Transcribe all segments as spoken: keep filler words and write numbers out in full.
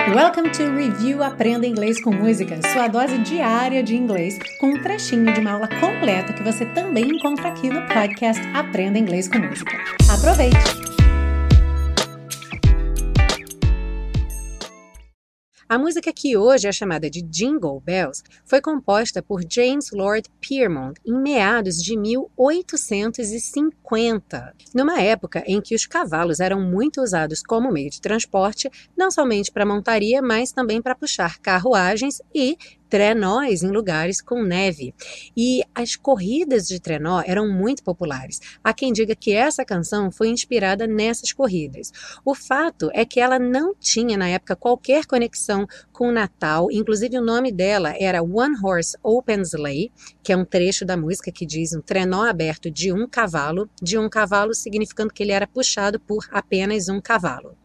Welcome to Review Aprenda Inglês com Música, sua dose diária de inglês, com um trechinho de uma aula completa que você também encontra aqui no podcast Aprenda Inglês com Música. Aproveite! A música que hoje é chamada de Jingle Bells foi composta por James Lord Pierpont em meados de mil oitocentos e cinquenta, numa época em que os cavalos eram muito usados como meio de transporte, não somente para montaria, mas também para puxar carruagens e trenós em lugares com neve. E as corridas de trenó eram muito populares. Há quem diga que essa canção foi inspirada nessas corridas. O fato é que ela não tinha, na época, qualquer conexão com o Natal. Inclusive, o nome dela era One Horse Open Sleigh, que é um trecho da música que diz um trenó aberto de um cavalo, de um cavalo significando que ele era puxado por apenas um cavalo.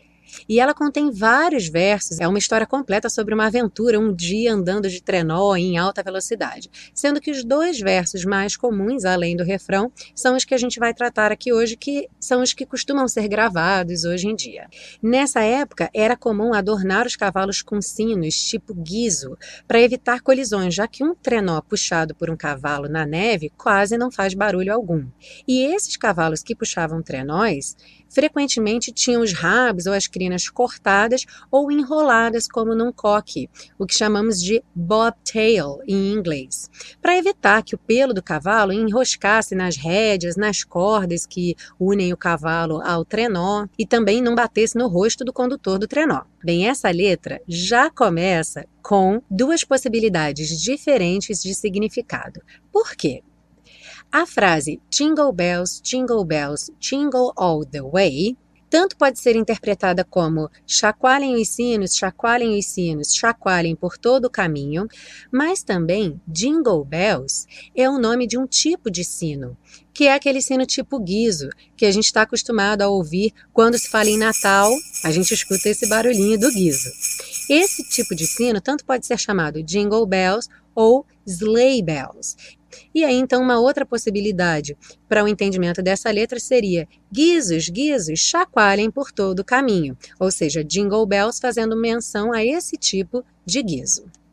E ela contém vários versos, é uma história completa sobre uma aventura, um dia andando de trenó em alta velocidade, sendo que os dois versos mais comuns, além do refrão, são os que a gente vai tratar aqui hoje, que são os que costumam ser gravados hoje em dia. Nessa época, era comum adornar os cavalos com sinos tipo guizo, para evitar colisões, já que um trenó puxado por um cavalo na neve quase não faz barulho algum. E esses cavalos que puxavam trenós, frequentemente tinham os rabos ou as crinas cortadas ou enroladas como num coque, o que chamamos de bobtail em inglês, para evitar que o pelo do cavalo enroscasse nas rédeas, nas cordas que unem o cavalo ao trenó e também não batesse no rosto do condutor do trenó. Bem, essa letra já começa com duas possibilidades diferentes de significado. Por quê? A frase Jingle Bells, Jingle Bells, Jingle All the Way tanto pode ser interpretada como chacoalhem os sinos, chacoalhem os sinos, chacoalhem por todo o caminho, mas também Jingle Bells é o nome de um tipo de sino, que é aquele sino tipo guizo, que a gente está acostumado a ouvir quando se fala em Natal, a gente escuta esse barulhinho do guizo. Esse tipo de sino tanto pode ser chamado Jingle Bells ou Sleigh Bells. E aí, então, uma outra possibilidade para o entendimento dessa letra seria guizos, guizos, chacoalhem por todo o caminho, ou seja, Jingle Bells fazendo menção a esse tipo de guizo.